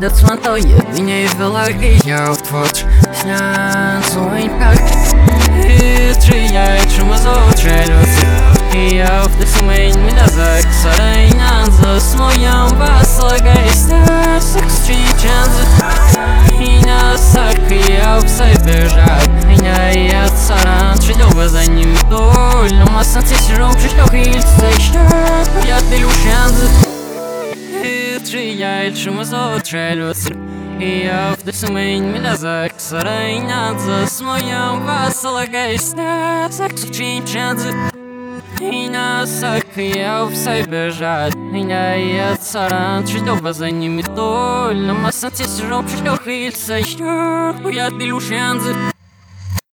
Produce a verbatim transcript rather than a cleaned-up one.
dat smanto jedynie wylagiał twórz Śniad złoń pak Czy ja czemu zotrzelus I ja w tych sumień mi da zak Sarajna z moją baslagajsta Saks czy czanzy I na sak ja w sobie żak I na ja saran czy doba za nim dol No ma sens się rąk przyślał hilce Śniad ja tylu szanzy Czy ja czemu zotrzelus I ja в tych sumień mi da zak Sarajna z moją baslagajsta Saks czy czanzy I na sak я в себе жать Меня я царан Чудоба за ними доль Но масса те сижу Пришло хильца Еще я ты лушензы